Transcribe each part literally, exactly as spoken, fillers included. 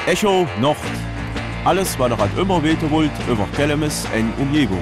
Echo Nord. Alles, was ihr immer weten wollt, über Kellemes und Umgebung.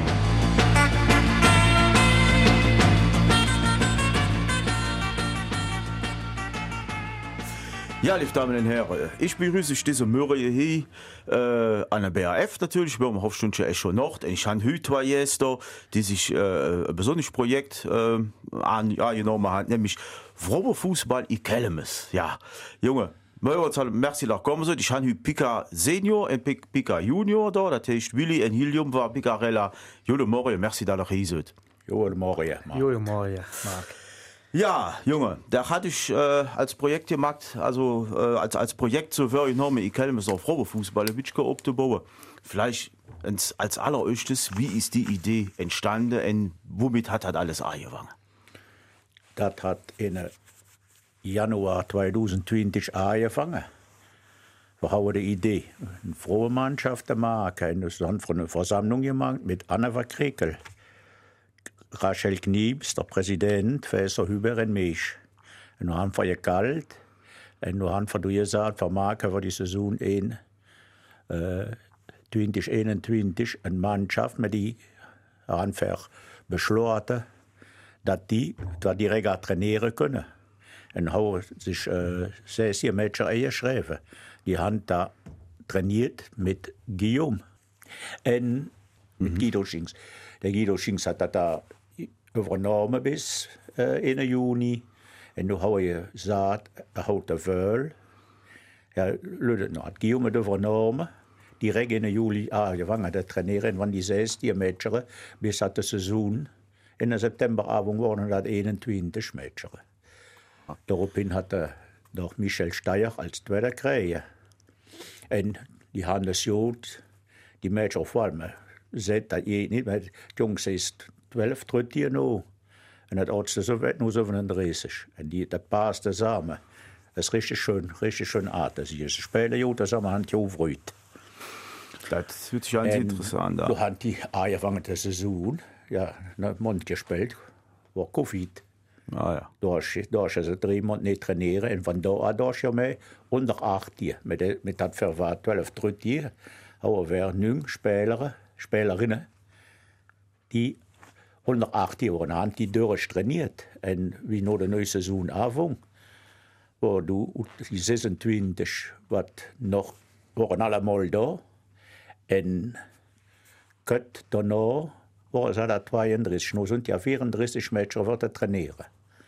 Ja, liebe Damen und Herren, ich begrüße diese Morgen hier äh, an der B A F natürlich, wir haben Hofstunde Echo Nord. Und ich habe heute zwei Gäste, die sich äh, ein besonderes Projekt äh, angenommen haben, nämlich Frauenfußball in Kellemes. Ja, Junge, merci, dass ihr gekommen seid. Ich habe heute Pika Senior und Pika Junior da, das heißt Willi und Helium war Picarella. Jule Morgen, merci, dass ihr hier seid. Jule Morgen, Marc. Jule Morgen, Marc. Ja, Junge, da hatte ich äh, als Projekt gemacht, also äh, als, als Projekt so für enorme, ich kenne mich auch Frauenfußball, ein bisschen aufzubauen. Vielleicht ins, als allererstes, wie ist die Idee entstanden und womit hat das alles angefangen? Das hat in Januar zweitausendzwanzig angefangen. Wir haben die Idee, eine Frauenmannschaft zu machen. Das haben wir eine Versammlung gemacht mit Anna Verkrekel. Rachel Kniebs, der Präsident, Fässer Hüber und mich. Und wir haben wir gekalt. Und wir haben wir gesagt, wir machen für die Saison ein, äh, zwanzig einundzwanzig eine Mannschaft, mit die haben wir beschlossen, dass die, dass die Rega trainieren können. Und haben sich äh, sechs Mädchen eingeschrieben. Die haben da trainiert mit Guillaume und mit mhm. Guido Schinks. Der Guido Schinks hat das da übernommen bis äh, Ende Juni. Und dann habe ich gesagt, er hat den Wöhl. Ja, Leute, hat Guillaume übernommen. Direkt Ende Juli angefangen zu trainieren, wenn die sechs Mädchen bis hat die Saison in der Septemberabend waren das einundzwanzig Mädchen. Daraufhin hat er noch Michel Steyer als Zweiter gekriegt. Und die haben das gut, die Mädchen vor allem, seit das geht nicht, weil die Jungs ist zwölf, dreizehn noch. Und das Arzt so weit nur siebenunddreißig. Und die, das passt zusammen. Das ist richtig schön, richtig schön Art. Das ist Spiele gut, das haben wir ja aufgerührt. Das hört sich ganz interessant an. Da haben die angefangen der Saison, ja, einen Monat gespielt, war Covid. Ah, ja. Da ist da also drei Monate nicht trainieren. Und von da an da ist ja mehr unter acht Jahre. Mit, mit das für zwölf, dreizehn haben wir neun Spieler, Spielerinnen, die unter acht Jahre haben, die durch trainiert. Und wie noch die neue Saison anfing, wo du die sechsundzwanzig, was noch, waren alle mal da. Und Gott danach waren es zweiunddreißig, noch sind ja vierunddreißig Mädchen die trainieren.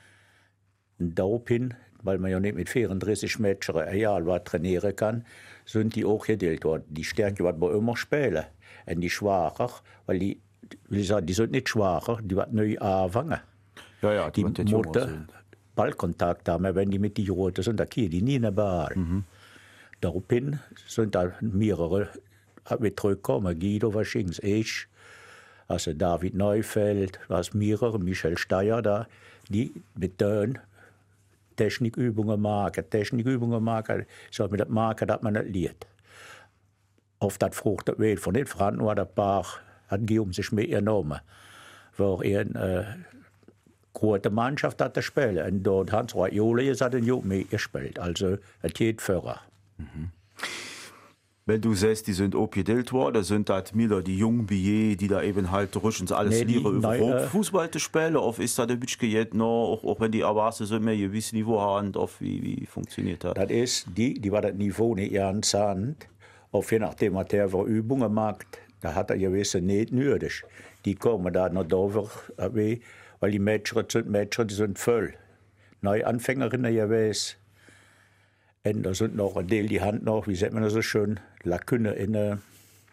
Und daraufhin, weil man ja nicht mit vierunddreißig Mädchen ein Jahr trainieren kann, sind die auch gedeelt worden. Die Stärke, die wir immer spielen. Und die Schwacher, weil die, will ich sagen, die sind nicht schwacher, die werden neu anfangen. Ja, ja, die, die Mutter Ballkontakt haben, wenn die mit die Roten sind, da kriegen die nie einen Ball. Mhm. Daraufhin sind da mehrere mit zurückgekommen. Guido Waschings, ich, also David Neufeld, was mehrere, Michel Steyer da, die mit denen Technikübungen machen, Technikübungen machen, so mit dem Marken, dass man nicht liest. Auf das Frucht der Welt von den Frauen nur der Paar hat Guillaume sich mitgenommen, wo er eine äh, große Mannschaft hat gespielt. Und dort hat Hans Jole hat den Jungen mitgespielt, also es geht Führer. Mhm. Wenn du sagst, die sind abgedeelt worden, sind das wieder die jungen Billets, die da eben halt rutschen, alles nee, lieren, über äh, Fußball zu spielen? Oder ist das ein bisschen jetzt noch, auch, auch wenn die Erwachsenen so mehr ein gewisses Niveau haben, auf wie, wie funktioniert das? Das ist, die, die war das Niveau nicht ernst haben, auf je nachdem, was der für Übungen macht, da hat er gewisse nicht nötig. Die kommen da noch da, weil die Mädchen sind, Mädchen, die sind voll. Neuanfängerinnen gewesen. Und da sind noch ein Teil, die Hand noch, wie sagt man das so schön, Lakune in,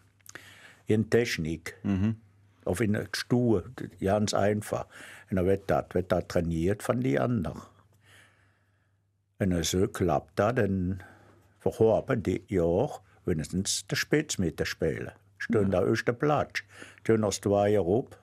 in Technik. Mhm. Auf in der Stuhe, ganz einfach. Und dann wird das, wird das trainiert von den anderen. Und so klappt das, dann verhorben die ja auch wenigstens die Spitzmeter spielen. Stehen ja. Da ist der Platz. Stehen aus zwei Jahren ab.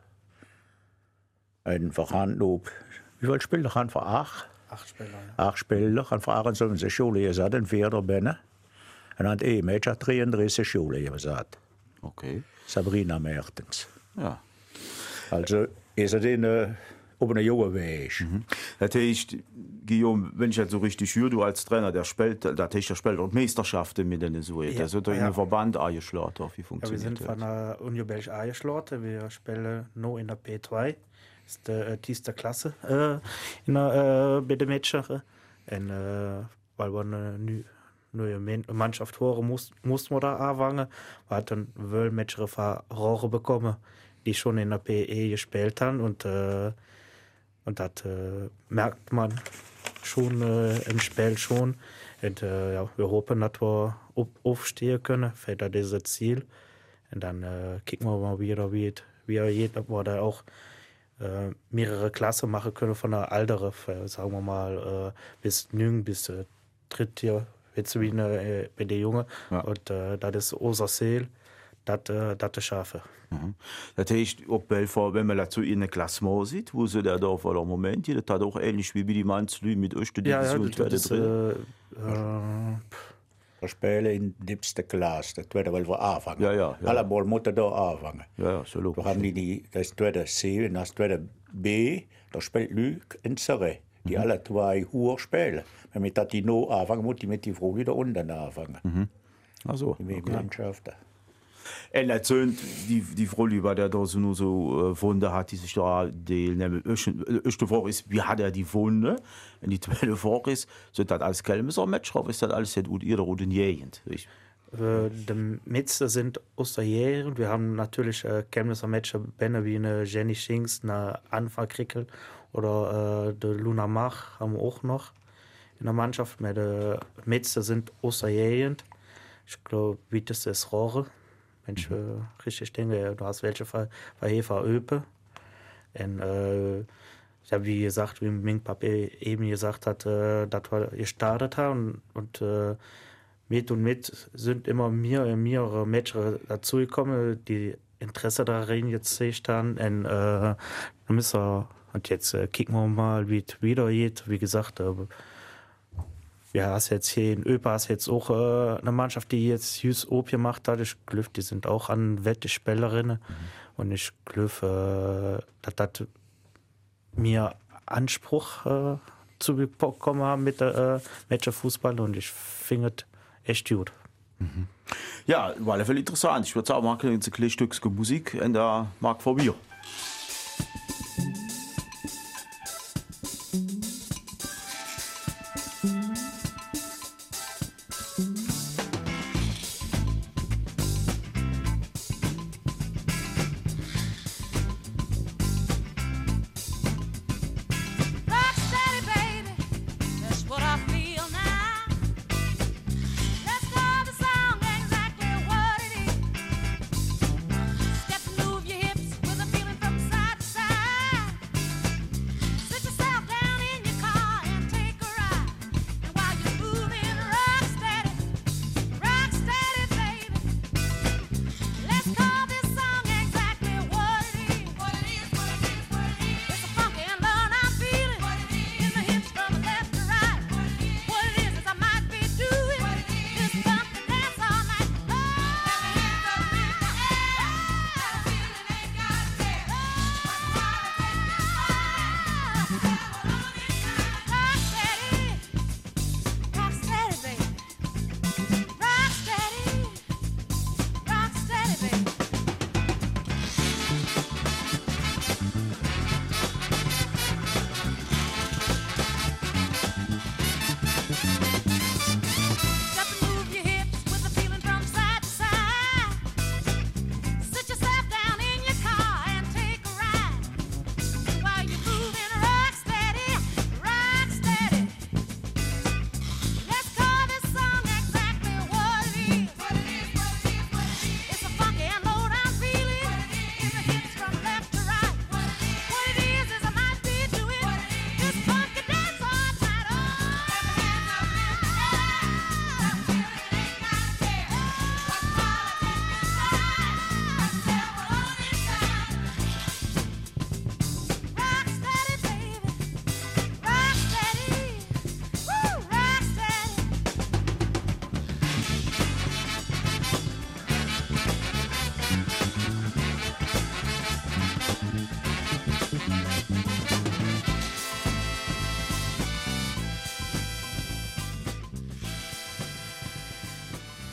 Und wir haben noch, wie viele Spieler haben wir? Acht? Acht Spieler. Ja. Acht Spieler. Und wir haben so Schule gesagt, ein Vierter bin. Und dann hat ein Mädchen dreiunddreißig Schule gesagt. Okay. Sabrina Mertens. Ja. Also, ist es in, auf einer jungen Weg. Mhm. Das heißt, Guillaume, wenn ich jetzt so richtig höre, du als Trainer, der spielt, der Tisch, der spielt auch Meisterschaften mit denen so. Ja, also da ja. in einem Verband eingeschlagen, wie funktioniert das? Ja, wir sind von der Union Belgisch eingeschlagen, wir spielen noch in der P zwei, das ist die äh, tiefste Klasse äh, in der, äh, bei den Mädchen. Und, äh, weil wir eine neue Mannschaft hören mussten, mussten wir da anfangen. Wir hatten Wöllmatcher Verrohre bekommen, die schon in der P E gespielt haben. Und, äh, und das äh, merkt man schon äh, im Spiel schon. Und, äh, ja, wir hoffen, dass wir auf, aufstehen können für dieses Ziel. Und dann äh, gucken wir mal wieder, wie es geht, ob wir da auch äh, mehrere Klassen machen können von der Altere, sagen wir mal, äh, bis neun, bis äh, dritte jetzt wie eine, äh, bei den Jungen. Ja. Und äh, das ist unser Ziel, das äh, das schaffen. Mhm. Das heißt, ob wenn man dazu in eine Klasse sieht, wo sie da da vor dem Moment, das hat auch ähnlich wie bei die Manzlü mit euch die Division ja, ja, das, das drin. Äh, äh, wir spielen in der liebsten Klasse, das wird, weil wir anfangen. Ja, ja, ja. Alle Mal müssen da anfangen. Ja, ja, so logisch. Wir haben die, die das zweite C und das zweite B, da spielt Lüg und Serre, die mhm. alle zwei Uhr spielen. Wenn wir das die noch anfangen, muss die mit die Frau wieder unten anfangen. Mhm. Also, die okay. Mannschaften. Und erzählt, die, die Frau, die bei der da so nur so äh, Wunde hat, die sich da teilnehmen. Erste Frage ist, wie hat er die Wunde? Und die zweite Frage ist, sind das alles Kelmeser Match oder ist das alles jetzt oder oder in Gegend? Äh, die Metzer sind aus der Gegend. Wir haben natürlich äh, Kelmeser Matcher, Bände wie eine Jenny Schinks, eine Anfa Krickel oder äh, der Luna Mach haben wir auch noch in der Mannschaft. Die Metzer sind aus der Gegend. Ich glaube, wie das ist Rohre. Wenn ich äh, richtig denke, du hast welche von Hefer Öpe. Und, äh, ich habe, wie gesagt, wie Ming Pape eben gesagt hat, äh, dass wir gestartet haben. Und, und äh, mit und mit sind immer mehr, mehrere Matches dazugekommen, die Interesse darin jetzt sehe ich dann. Und, äh, müssen wir, und jetzt äh, kicken wir mal, wie es wieder geht. Wie gesagt, äh, ja, hast jetzt hier in Öpa hast jetzt auch äh, eine Mannschaft, die jetzt Jus Op gemacht hat. Ich glaube, die sind auch an Wettspielerinnen. Mhm. Und ich glaube, äh, dass das mir Anspruch äh, zu bekommen haben mit der äh, Fußball. Und ich finde es echt gut. Mhm. Ja, war alle Fälle interessant. Ich würde sagen, wir machen ein kleines Stück Musik und da mag vor mir. Step and move your hips with a feeling from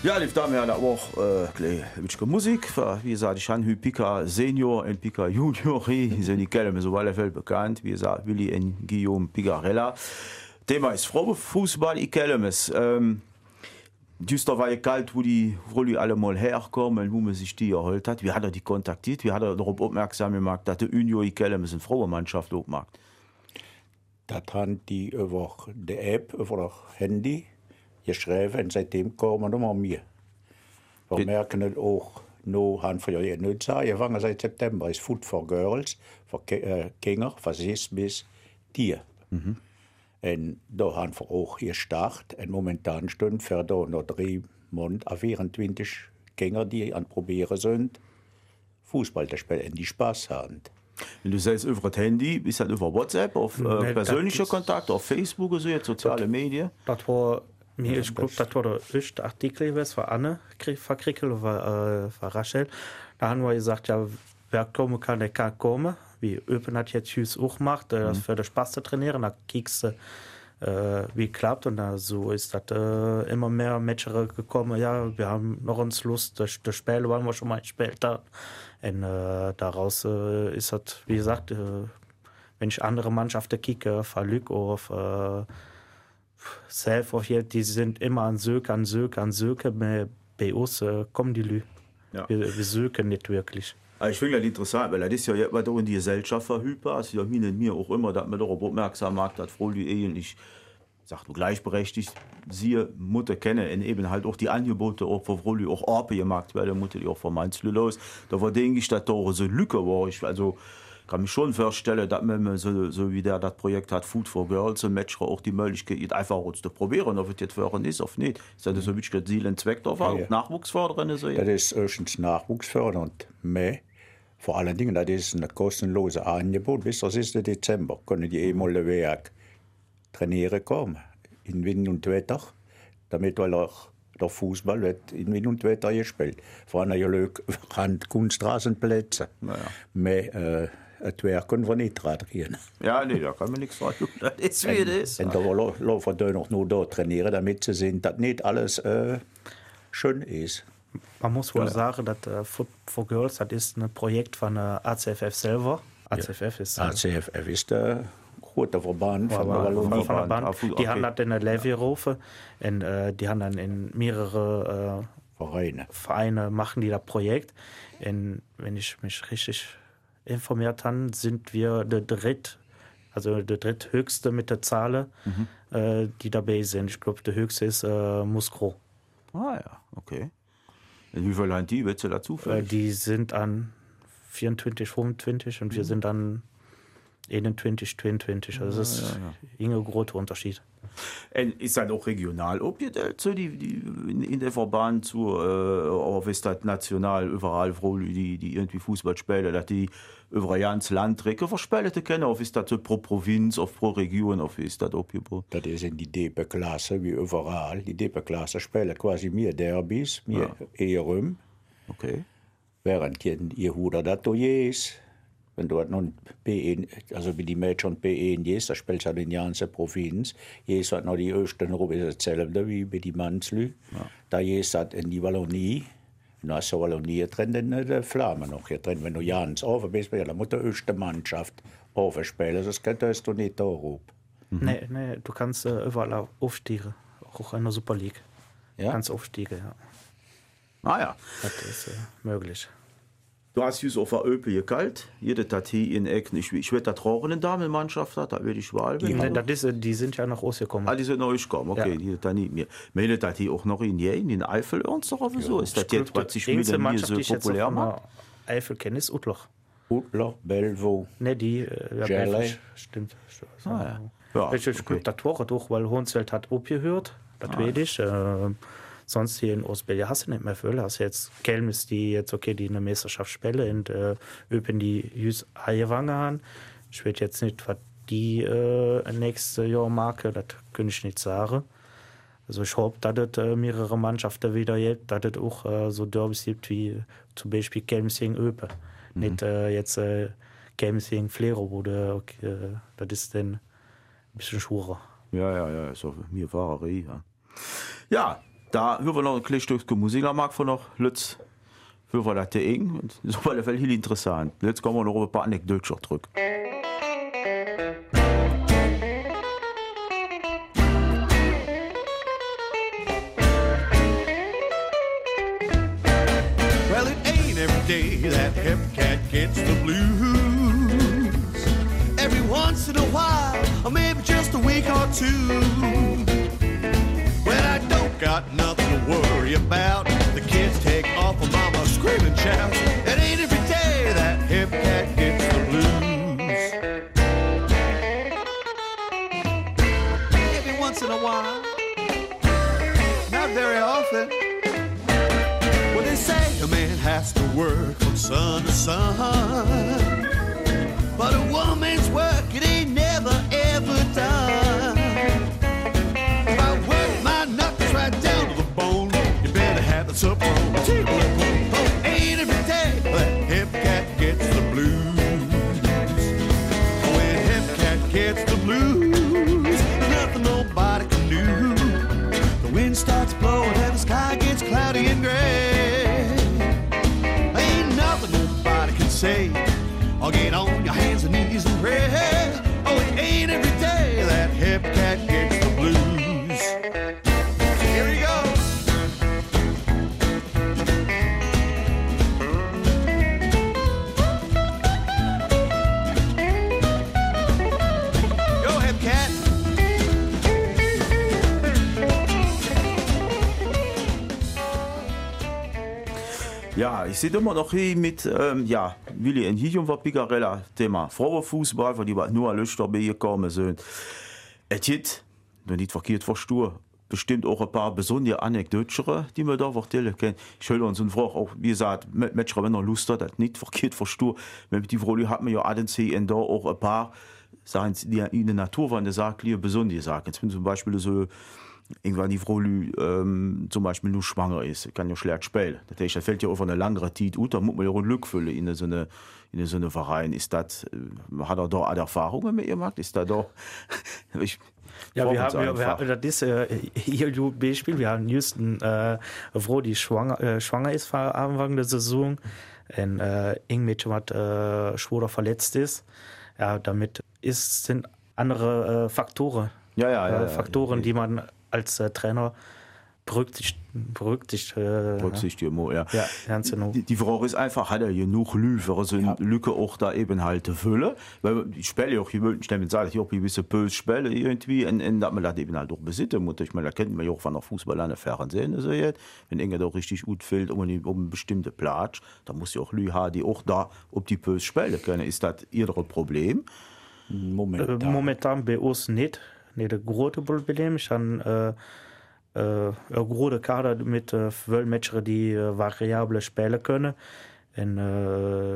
Ja, lief da mir auch äh, Musik wie gesagt ich han Pika Senior en Pika Junior sind die Kelle so alle Welt bekannt wie gesagt Willi en Guillaume Pigarella. Thema ist Frau Fußball ich kenne es. Ähm, Juster war kalt, wo die Rolle alle mal herkommen, wo man sich die erholt hat. Wie hat er die kontaktiert? Wie hat er darauf aufmerksam gemacht, dass der Union ich kenne es eine Frauenmannschaft aufmacht? Das haben die über die App, über das Handy geschrieben und seitdem kommen immer mehr. Wir Be merken es auch, noch haben wir ja nicht gesagt, wir fangen seit September, ist Food for Girls, für äh, Kinder, von sechs bis Tier. Mhm. Und da haben wir auch gestartet. Und momentan stehen für da noch drei Monate vierundzwanzig Kinder, die an Probieren sind, Fußball zu spielen, die Spaß haben. Wenn du sagst über das Handy, ist das über WhatsApp, auf äh, nee, persönliche Kontakte, auf Facebook, so jetzt soziale Medien? Das war mir, ich glaube, das war der erste Artikel, was für Anne verkriegelt, oder äh, für Rachel. Da haben wir gesagt, ja, wer kommen kann, der kann kommen. Wie Öpen hat jetzt Hüs auch gemacht, äh, mhm. für den Spaß zu trainieren, da kiekst du, äh, wie klappt. Und da, so ist das äh, immer mehr Matcher gekommen. Ja, wir haben noch uns Lust, das, das Spiel wollen wir schon mal gespielt haben. Und äh, daraus äh, ist das, wie gesagt, äh, wenn ich andere Mannschaften kicke, auf Lück auf äh, Self auf hier, die sind immer an Söke, an Söke, an Söke. Bei uns äh, kommen die Lü. Ja. Wir, wir söken nicht wirklich. Ich finde das interessant, weil das ist ja was in die Gesellschaft verhüpert. Es ist ja mir, mir auch immer, dass man darauf aufmerksam macht, dass Frau die ähnlich, sagt du gleichberechtigt, sie Mutter kennen und eben halt auch die Angebote auch von Frau auch Orpe gemacht werden, Mutter die auch von Mainz los. Da war denke ich, dass da so eine Lücke war. Ich also kann mich schon vorstellen, dass man so, so wie der das Projekt hat, Food for Girls und Matcher auch die Möglichkeit einfach uns zu probieren, ob es jetzt für ist oder nicht. Ist das so wirklich Ziel und Zweck da war, ja, ja. Nachwuchsfördernd? So, ja. Das ist erstens nachwuchsfördernd, mehr. Vor allen Dingen, das ist ein kostenloses Angebot. Bis zum sechsten Dezember können die ehemalige Werk trainieren kommen, in Wind und Wetter, damit weil auch der Fußball wird in Wind und Wetter gespielt. Vor allem an Kunstrasenplätze. Naja. Mehr, äh, das Werk können wir nicht trainieren. Ja, nee, da kann man nichts sagen. Das ist wie das. Und da laufen wir noch nur da trainieren, damit sie sehen, dass nicht alles äh, schön ist. Man muss wohl ja. sagen, dass äh, Food for Girls, das ist ein Projekt von äh, A C F F selber. A C F F ist, äh, A C F F ist der große Verband von der Wallonie. Die okay. haben das in der Levy gerufen und äh, die haben dann in mehrere äh, Vereine. Vereine machen die das Projekt. Und wenn ich mich richtig informiert habe, sind wir der dritt, also der dritthöchste mit der Zahl, mhm. äh, die dabei sind. Ich glaube, der höchste ist äh, Muskro. Ah ja, okay. Und wie viel haben die, willst du dazu? Äh, die sind an vierundzwanzig, fünfundzwanzig und wir mhm. sind an einundzwanzig, zweiundzwanzig. Also das ist ja, ja, ja. ein großer Unterschied. Und ist das auch regional abgeteilt, so die, die in, in der Verband zu, äh, oder ist das national überall, wo die, die irgendwie Fußball spielen, dass die über ein ganzes Land Recken verspielen können, oder ist das so pro Provinz, auf pro Region, oder ist das abgebaut? Das ist in die D P-Klasse, wie überall. Die D P-Klasse spielen quasi mehr Derbys, mehr ja. eher rum. Okay. Während ihr Huder das ist. Wenn du noch B eins, also wie die Mädchen B eins ist, da spielst du in der ganzen Provinz. Jetzt hat noch die ersten Ruhe dasselbe wie bei die Manslü. Ja. Da ist das in die Wallonie. Und da ist die Wallonie drin, dann die Flamme noch hier drin. Wenn du ganz oben bist, dann muss die erste Mannschaft aufspielen, sonst kannst du nicht da oben. Mhm. Nee, nee, du kannst äh, überall aufsteigen, auch in der Super League. Ja? Du kannst aufsteigen, ja. Ah ja. Das ist äh, möglich. Du hast jetzt auf der Öpe gekalt, jede Tati in Ecken. Ich, ich werde da trauen in Damenmannschaft, da will ich Wahl. Die, die, die sind ja noch rausgekommen. Ah, die sind noch gekommen, okay, ja. Die da nicht mehr. Meine Tati auch noch in Jähen, in Eifel ernst oder so? Ja. Ist das jetzt, was sich wieder mir so populär macht? Eifel kenne ist Utloch. Utloch, Bellevaux. Ne, die, äh, ja, stimmt. So. Ah, ja. Ja, ich okay. glaube, das war doch, weil Hunsfeld hat abgehört, das ah, weiß ich. Äh, Sonst hier in Ostbelgien hast du nicht mehr viel. Hast jetzt Kelmis, die jetzt okay, die eine Meisterschaft spielen und äh, Öpen die Jüs Haiewange haben. Ich weiß jetzt nicht, was die äh, nächstes Jahr machen, das kann ich nicht sagen. Also ich hoffe, dass es äh, mehrere Mannschaften wieder gibt, dass es auch äh, so Derbys gibt wie zum Beispiel Kelmis gegen Öpen. Mhm. Nicht äh, jetzt äh, Kelmis gegen Flero, wo der, okay, äh, das ist dann ein bisschen schwerer. Ja, ja, ja, so mir war ja. Ja. da hören wir noch ein kleines Stück Musik am Markt von noch Lutz. Hören wir das eng. Das ist auf jeden Fall heel interessant. Jetzt kommen wir noch ein paar Anekdoten zurück. Well, it ain't every day that hip cat gets the blues. Every once in a while, or maybe just a week or two. Well, I don't got nothing to worry about. The kids take off and mama scream and shout. It ain't every day that hip cat gets the blues. Every once in a while, not very often. Well, they say a man has to work from sun to sun, but a woman's work, it ain't never ever done. If I work my knuckles right down to the bone, you better have the supper on the table at home. Oh, ain't every day that hip cat gets the blues. When hip cat gets the blues, nothing nobody can do. The wind starts blowing and the sky gets cloudy and gray. Ain't nothing nobody can say. Or get on your hands and knees and pray. Oh, it ain't every day that hip cat gets the blues. Here he goes. Go, hip cat. Ja, ich sehe immer noch hier mit, ähm, ja, Willi und Hidium war Picarella, Thema Frauenfußball, weil die nur alle dabei gekommen sind. Es gibt, wenn nicht verkehrt verstehe, bestimmt auch ein paar besondere Anekdoten, die man da erzählen können. Ich höre uns und frage auch, wie gesagt, Menschen, wenn er Lust hat, das nicht verkehrt verstehe. Mit die Frau hat man ja Adensee und da auch ein paar, sagen sie, die in der Natur waren, die sagen, die besondere Sachen. Jetzt bin zum Beispiel so, irgendwann die Frau ähm, zum Beispiel nur schwanger ist, kann ja schlecht spielen. Das heißt, das fällt ja auf eine langere Zeit aus, da muss man ja auch Glück füllen in so eine, in so eine Verein. Ist das, äh, hat er da auch Erfahrungen mit ihr gemacht? Ist da da? Ich, ja, wir haben, wir, wir haben, das ist äh, hier ein Beispiel. Wir haben just eine äh, Frau, die schwanger, äh, schwanger ist vor Anfang der Saison. Ein äh, Mädchen, was äh, schwer verletzt ist. Ja, damit ist, sind andere äh, Faktoren. Ja, ja, ja, äh, Faktoren, ja, die man als äh, Trainer berücksichtigt. Berücksichtigt, äh, berücksichtigt ja. Ja, ganz genau. Die, die Frage ist einfach, hat er genug Lüfer, so eine ja. Lücke auch da eben halt zu füllen? Weil die Spiele auch, ich würde nicht sagen, ich auch ein bisschen böse Spiele irgendwie, und, und dass man das eben halt auch besitzen muss. Ich meine, da kennt man ja auch von der Fußball an der Fernsehen, also jetzt, wenn irgendwer da richtig gut fehlt, um einen, um einen bestimmten Platz, da muss ja auch Lü haben, die auch da, ob die böse spielen können. Ist das ihr Problem? Momentan. Äh, momentan bei uns nicht. Nicht ein großes Problem. Ich habe äh, äh, einen großen Kader mit äh, zwölf Matcher, die äh, variabel spielen können. Und, äh,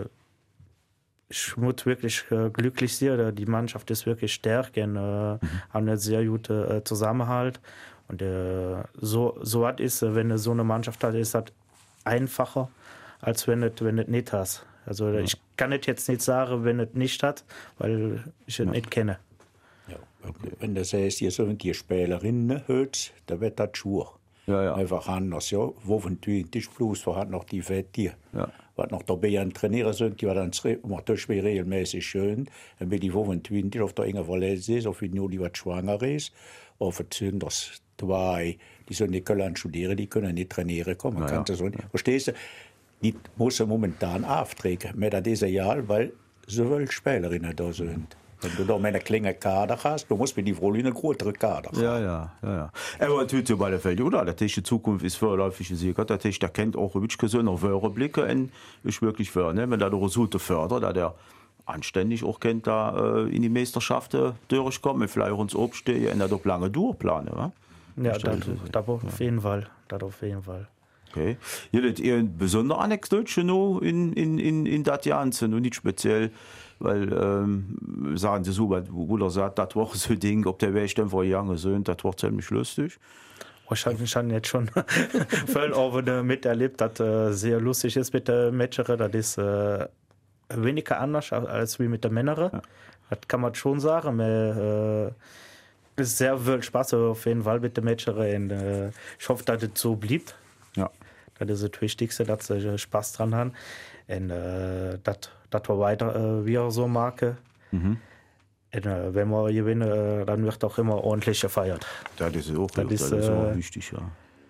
ich muss wirklich äh, glücklich sein. Die Mannschaft ist wirklich stark und äh, mhm. haben einen sehr guten äh, Zusammenhalt. Und äh, so, so was ist, wenn du so eine Mannschaft hat, ist das einfacher, als wenn du wenn es nicht hast. Also ja. Ich kann es jetzt nicht sagen, wenn es nicht hat, weil ich es ja. nicht kenne. Ja, okay. Wenn du sagst, ihr sind die Spielerinnen hört, dann wird das schwierig. Ja, ja. Einfach anders, ja. fünfundzwanzig plus, wir hatten noch die Fette, ja. was noch dabei an Trainieren sind, die war dann natürlich regelmäßig schön. Und wenn die fünfundzwanzig auf der Enge verletzt ist, auf die nur die was schwanger ist, auf sind das zwei, die sollen nicht können studieren, die können nicht trainieren kommen. Ja, kann ja. das so, verstehst du? Die müssen momentan auftreten, mit das ist ja, weil so viele Spielerinnen da sind. Wenn du da einen kleinen Kader hast, du musst mit die Frau einen größeren Kader haben. Ja, ja, ja, ja. Aber natürlich ja bei der Welt, oder? Der Tisch Zukunft ist vorläufig gesichert. Der Tisch, der kennt auch wirklich gesünder wahre Blicke und ist wirklich für, ne? Wenn der Resultate fördert, da der anständig auch kennt, da äh, in die Meisterschaften durchkommen, vielleicht auch ins Obstehen und da doch lange durchplanen, wa? Ja, das auf jeden Fall. Das auf jeden Fall. Okay. Ihr habt ihr eine besondere Anekdote noch in, in, in, in das Ganze, und nicht speziell, weil, ähm, sagen Sie so, wo er sagt, das war so ein Ding, ob der Weg dann vor Jahren sind, das war ziemlich lustig. Ich habe schon jetzt schon voll auch miterlebt, dass äh, sehr lustig ist mit der Matchere. Das ist äh, weniger anders als wie mit der Männere. Ja. Das kann man schon sagen. Aber, äh, Es ist sehr viel Spaß auf jeden Fall mit den Matchern. Und, äh, ich hoffe, dass es so bleibt. Ja. Das ist das Wichtigste, dass sie Spaß dran haben. Und äh, das wir weiter äh, wieder so machen. Mhm. Und, äh, wenn wir gewinnen, äh, dann wird auch immer ordentlich gefeiert. Das ist auch, Das das ist, ist auch äh, wichtig, ja.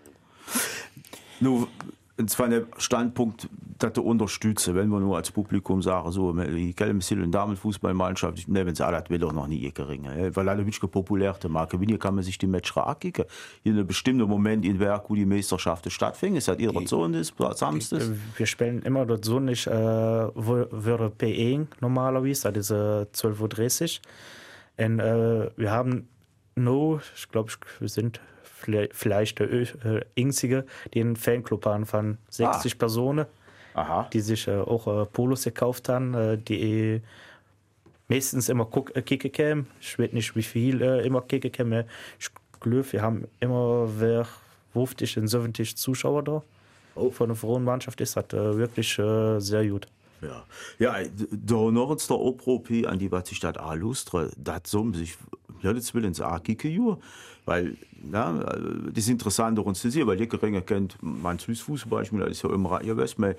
Nur, und zwar der Standpunkt, dass du unterstütze, wenn wir nur als Publikum sagen, so, die Kelm-Sil- und Damenfußballmannschaft, ich nehme es alle, das will doch noch nie geringer, weil alle wirklich populär zu machen. Wenn hier kann man sich die Matcher ankicken. Hier in einem bestimmten Moment in Werk, wo die Meisterschaft stattfindet, ist das ihre Zone ist, Samstags. Wir spielen immer dort so nicht, äh, wo würde P eins normalerweise, das ist äh, zwölf Uhr dreißig. Und äh, wir haben nur, ich glaube, wir sind vielleicht der äh, einzige, die einen Fanclub haben von sechzig ah. Personen, Aha. die sich äh, auch äh, Polos gekauft haben, äh, die meistens immer guck, äh, kicken kämen. Ich weiß nicht, wie viel äh, immer kicken kämen. Ich glaube, wir haben immer wer fünfzig und siebzig Zuschauer da. Oh. Von der Frauenmannschaft ist das äh, wirklich äh, sehr gut. Ja, ja, da noch uns der Opropi an die was sich das anlustre, das so sich jetzt will ins Arkike, weil ja, das ist interessant auch uns zu sehen, weil die geringer kennt man Fußball, ich meine, das ist ja immer ihr wisst, man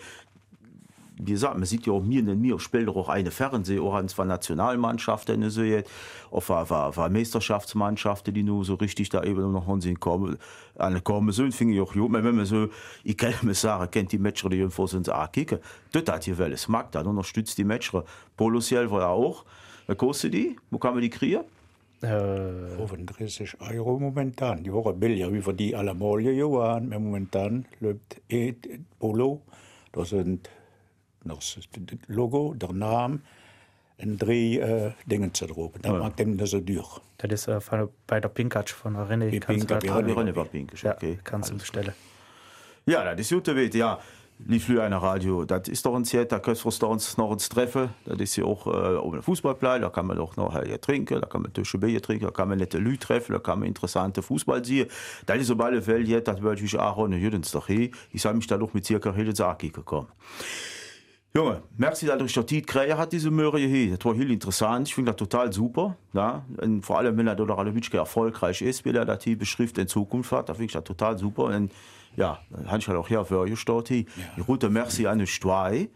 wie gesagt, man sieht ja auch mir in mir spielt auch eine Fernseh auch an zwei Nationalmannschaften so jetzt auf war Meisterschaftsmannschaften die nur so richtig da eben noch hinsehen kommen eine kommen so finde ich auch gut wenn man so ich kann mir sagen kennt die Matcher die vor sind kicken dort hat hier weil es mag dann unterstützt die Matcher Polosiel war ja auch wer kostet die wo kann man die kriegen Äh, fünfunddreißig Euro momentan. Die Woche billiger wie für die alle Molle Johann. Momentan läuft eh Polo. Da sind noch das Logo, der Name und drei äh, Dinge zu drauf. Dann ja. macht dem das so durch. Das ist äh, von, bei der Pinkatsch von der René. Die Kannst Pinkatsch, du ja, die René war Pinkisch, okay. Ja, kannst du bestellen. Ja, das ist gut, ja. Lief früher eine Radio, das ist doch ein Zeit, da können wir uns noch ins Treffen. Das ist ja auch äh, auf dem Fußballplatz, da kann man auch noch äh, trinken, da kann man Tische Bier trinken, da kann man nette Leute treffen, da kann man interessante Fußball sehen. Das ist auf alle Fälle jetzt, das würde ich auch ohne Jüdens doch hin. Ich habe mich da doch mit circa Hildesaki gekommen. Junge, merci, dass euch der Tiet Krähe hat, diese Möhre hier. Das war heel interessant. Ich finde das total super. Ja? Und vor allem, wenn er dort alle wirklich erfolgreich ist, wie er das hier beschrift in Zukunft hat, da finde ich das total super. Und ja, dann habe ich halt auch hier für euch gestartet. Ja. Die Route Merci an euch zwei.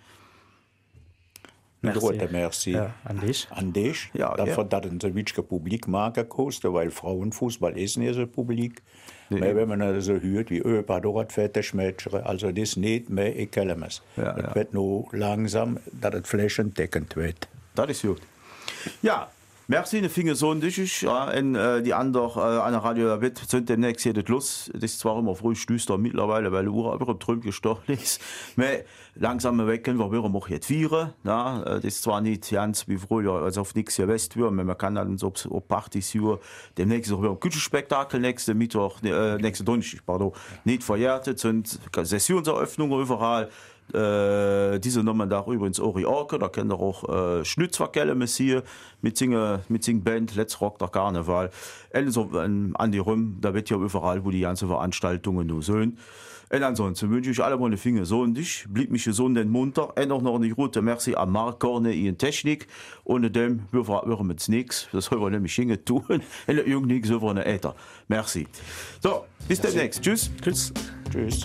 Merci. Rote Merci ja, an dich. An dich. Ja, Dafür, ja. dass es ein bisschen Publik machen kostet, weil Frauenfußball ist nicht so Publik. Nee. Aber wenn man das so hört, wie Öpa, dort fertig Mädchen, also das nicht mehr, ich kenne es. Ja, es ja. wird nur langsam, dass es flächendeckend wird. Das ist gut. Ja, merci, eine Finger so und ich, ja, und äh, die anderen äh, an der Radio David sind demnächst hier das los. Das ist zwar immer früh düster mittlerweile, weil die Uhr über dem Trümp gestochen ist. Aber langsam weg können wir wieder auch jetzt vieren. Ja, das ist zwar nicht ganz wie früher, also auf nichts hier West, aber man kann dann so auf Partys hier. Demnächst ist auch wieder ein Küchenspektakel, nächste Mittwoch, äh, nächste Donnerstag, pardon, nicht verjährt, sind Sessionseröffnungen überall. Äh, diese Nummer da übrigens Ori Orke, da kennt ihr auch äh, Schnitzverkelle hier mit singen mit sing Band Let's Rock der Karneval. Also ähm, an die Rum, da wird ja überall, wo die ganze Veranstaltungen nur sind. Und ansonsten wünsche ich alle meine Finger so und ich blieb mich gesund und munter. Und auch noch eine gute Merci an Marc Korne in Technik. Ohne dem würden wir mit nichts. Das sollen wir nämlich hinge tun. Und irgendwie so eine Äther. Merci. So, bis demnächst. Tschüss. Tschüss. Tschüss.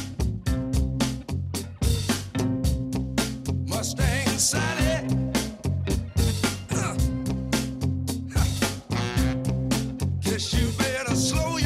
Mustang Sally. Huh. Huh. Guess you better slow